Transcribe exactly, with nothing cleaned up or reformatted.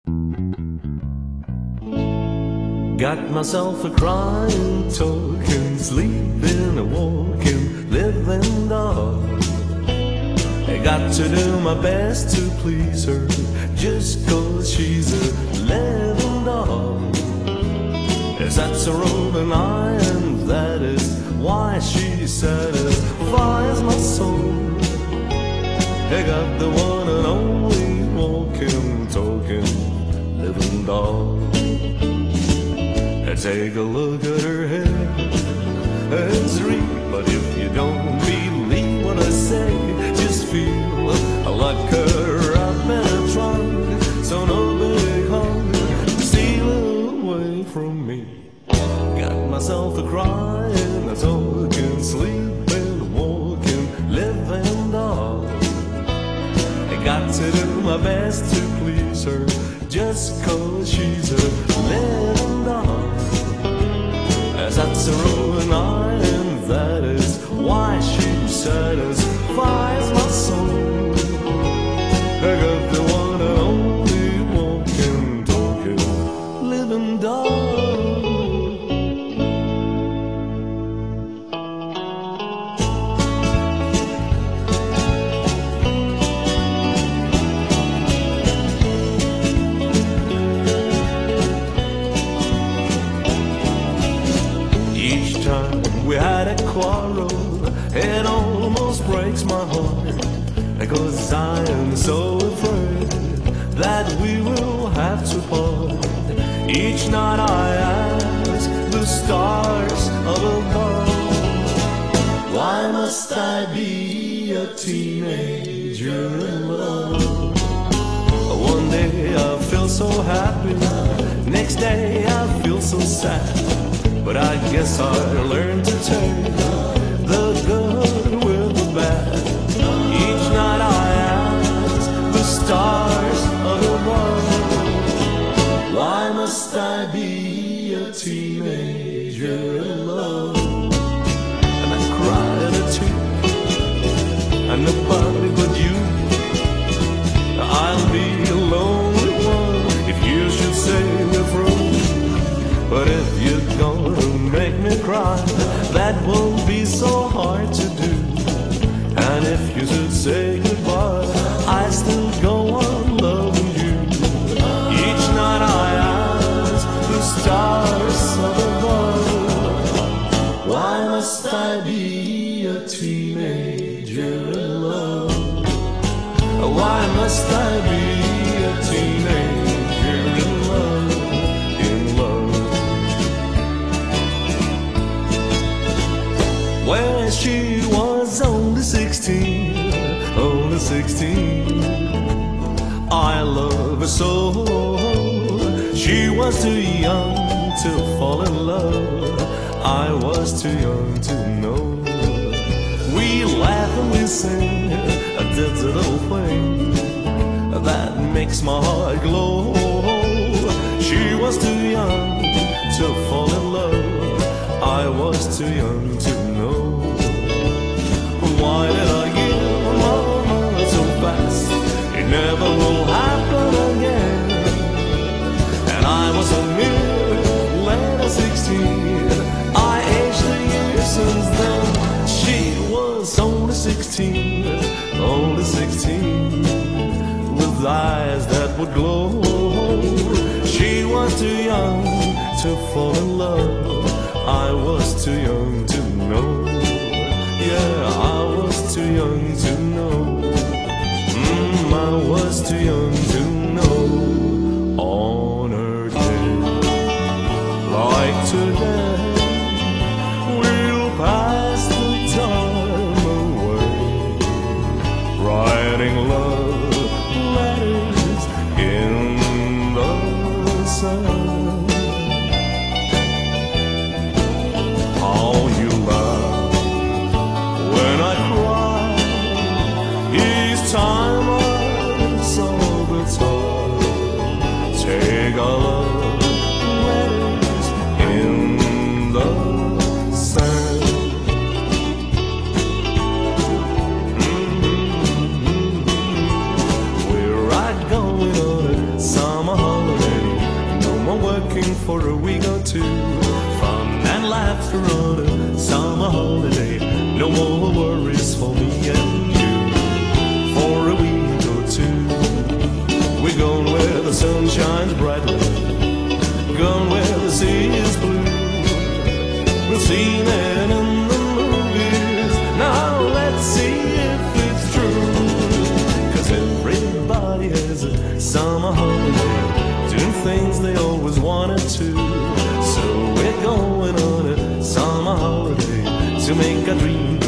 Got myself a crying, talking, sleeping, a walking, living doll. I got to do my best to please her, just cause she's a living doll. Yes, that's a rolling iron, that is why she satisfies my soul. I got the one and only walking, talking, living doll. Take a look at her head, it's real, but if you don't believe what I say, just feel like her up in a trunk. So no big hug, steal away from me. Got myself a crying, a talking, sleeping, walking, living doll. I got to do my best to please her, just cause she's a living doll. That's a rolling iron, that is why she satisfies my soul. I got the one and only walking, talking, living doll. We had a quarrel, it almost breaks my heart, because I am so afraid that we will have to part. Each night I ask the stars above, why must I be a teenager in love? One day I feel so happy, next day I feel so sad. But I guess I learned to take the good with the bad. Each night I ask the stars above, why must I be a teenager in love? And I cried a tear, and nobody but you. I'll be a lonely one if you should say we're through. But if you're gonna make me cry, that won't be so hard to do. And if you should say goodbye, I still go on loving you. Each night I ask the stars above, why must I be a teenager in love? Why must I be a teenager in love? When she was only sixteen, only sixteen, I love her so. She was too young to fall in love, I was too young to know. We laugh and we sing, that's a little thing that makes my heart glow. She was too young to fall in love, I was too young to know. Why did I give my heart so fast? It never will happen again. And I was a mere late sixteen, I aged a year since then. She was only sixteen, only sixteen, with eyes that would glow. She was too young to fall in love, I was too young to know. Yeah, I was too young to know. Mm, I was too young to know. On her day, like today, we'll pass the time away, writing love letters in the sun. Time I saw the time, take a look, letters in the sand. Mm-hmm. We're right going on a summer on working for a week or two. Fun and laughter on a summer holiday. No more worries for me and you. For a week or two, we're going where the sun shines brightly, going where the sea is blue. We'll see it in the movies. Now let's see if it's true. 'Cause everybody has a summer holiday, doing things they always wanted to. So we're going on a summer holiday to make our dreams